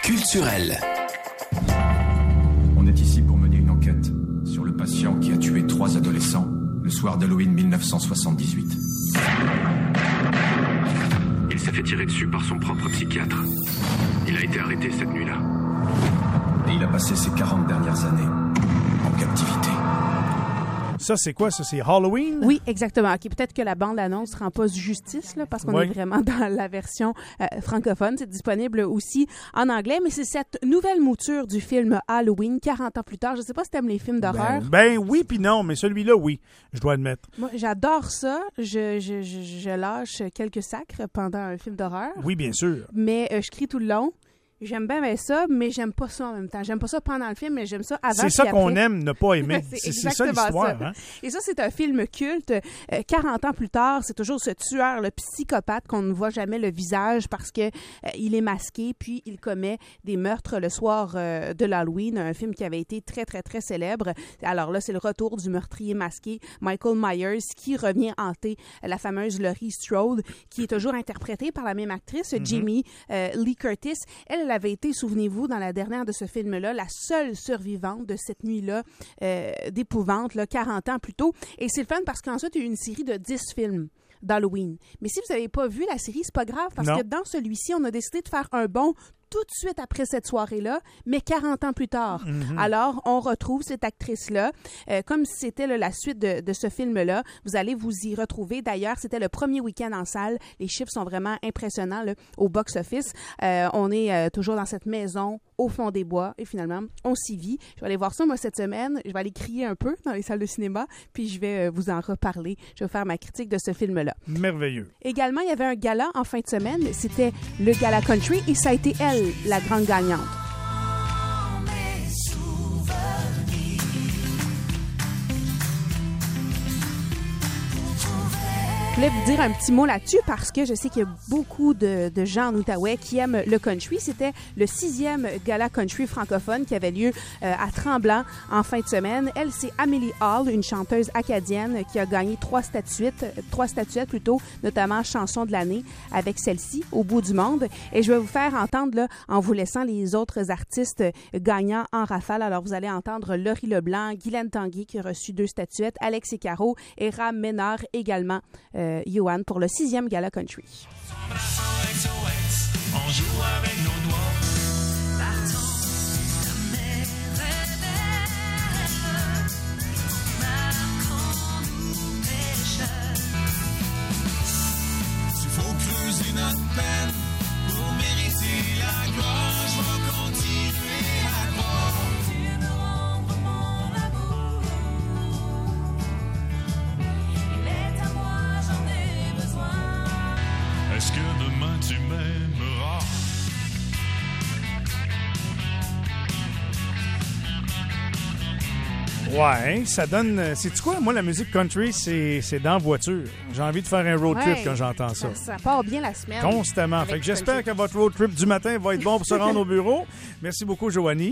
Culturel. On est ici pour mener une enquête sur le patient qui a tué 3 adolescents le soir d'Halloween 1978. Il s'est fait tirer dessus par son propre psychiatre. Il a été arrêté cette nuit-là. Et il a passé ses 40 dernières années en captivité. Ça, c'est quoi? Ça, c'est Halloween? Oui, exactement. Okay, peut-être que la bande-annonce ne rend pas justice, là, parce qu'on est vraiment dans la version francophone. C'est disponible aussi en anglais, mais c'est cette nouvelle mouture du film Halloween, 40 ans plus tard. Je ne sais pas si tu aimes les films d'horreur. Ben oui, puis non, mais celui-là, oui, je dois admettre. Moi, j'adore ça. Je lâche quelques sacres pendant un film d'horreur. Oui, bien sûr. Mais je crie tout le long. J'aime bien ça, mais j'aime pas ça en même temps. J'aime pas ça pendant le film, mais j'aime ça avant. C'est ça qu'on aime, ne pas aimer. c'est ça l'histoire. Ça. Hein? Et ça, c'est un film culte. 40 ans plus tard, c'est toujours ce tueur, le psychopathe qu'on ne voit jamais le visage parce que il est masqué, puis il commet des meurtres le soir de l'Halloween, un film qui avait été très, très, très célèbre. Alors là, c'est le retour du meurtrier masqué, Michael Myers, qui revient hanter la fameuse Laurie Strode, qui est toujours interprétée par la même actrice, Jamie Lee Curtis. Elle avait été, souvenez-vous, dans la dernière de ce film-là, la seule survivante de cette nuit-là d'épouvante, là, 40 ans plus tôt. Et c'est le fun parce qu'ensuite, il y a eu une série de 10 films d'Halloween. Mais si vous n'avez pas vu la série, c'est pas grave parce que dans celui-ci, on a décidé de faire un bond tout de suite après cette soirée-là, mais 40 ans plus tard. Alors, on retrouve cette actrice-là, comme si c'était la suite de ce film-là. Vous allez vous y retrouver. D'ailleurs, c'était le premier week-end en salle. Les chiffres sont vraiment impressionnants là, au box-office. On est toujours dans cette maison au fond des bois et finalement, on s'y vit. Je vais aller voir ça, moi, cette semaine. Je vais aller crier un peu dans les salles de cinéma, puis je vais vous en reparler. Je vais faire ma critique de ce film-là. Merveilleux. Également, il y avait un gala en fin de semaine. C'était le Gala Country et ça a été elle, la grande gagnante. Je voulais vous dire un petit mot là-dessus parce que je sais qu'il y a beaucoup de gens en Outaouais qui aiment le country. C'était le 6e gala country francophone qui avait lieu à Tremblant en fin de semaine. Elle, c'est Amélie Hall, une chanteuse acadienne qui a gagné 3 statuettes plutôt, notamment chanson de l'année avec celle-ci, Au bout du monde. Et je vais vous faire entendre, là, en vous laissant les autres artistes gagnants en rafale. Alors, vous allez entendre Laurie Leblanc, Guylaine Tanguay qui a reçu 2 statuettes, Alexis Caro et Ram Ménard également. Yoann pour le 6e Gala Country. On joue avec nos doigts. Partons, la mer est belle. Marquons-nous pêcheurs. Il faut creuser notre peine pour mériter la gloire. Je vais continuer à croire. Tu me rends mon amour. Il est à moi. Est-ce que demain tu m'aimeras? Ouais, ça donne... Sais-tu quoi? Moi, la musique country, c'est dans la voiture. J'ai envie de faire un road trip quand j'entends ça. Ça part bien la semaine. Constamment. Fait que j'espère que votre road trip du matin va être bon pour se rendre au bureau. Merci beaucoup, Joanie.